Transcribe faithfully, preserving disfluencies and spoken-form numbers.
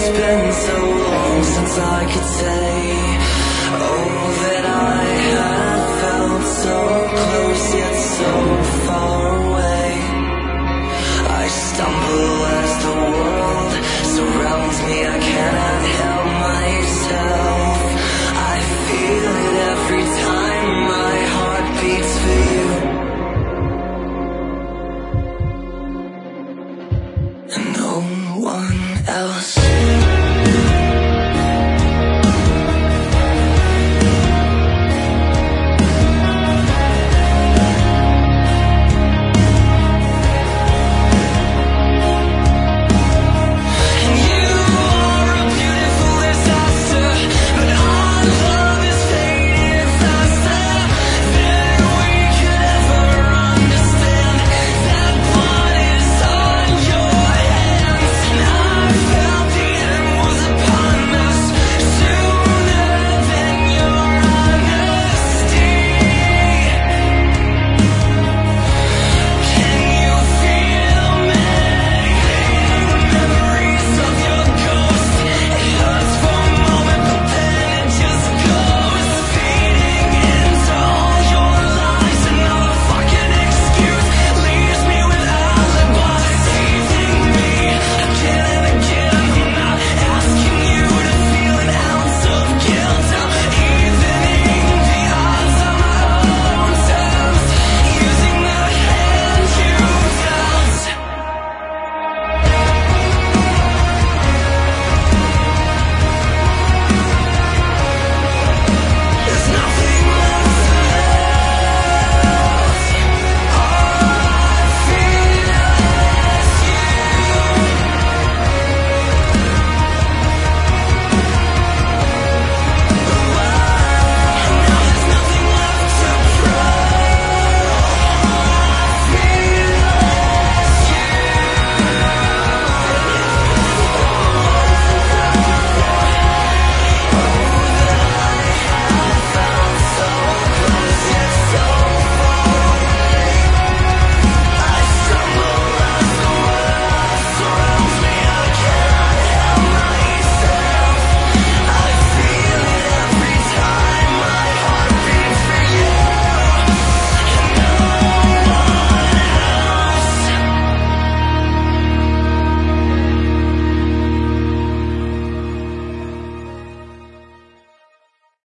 It's been so long since I could say, oh, that I had felt so close yet so far away. I stumble as the world surrounds me, I cannot help myself. I feel it every time my heart beats for you. And no one else.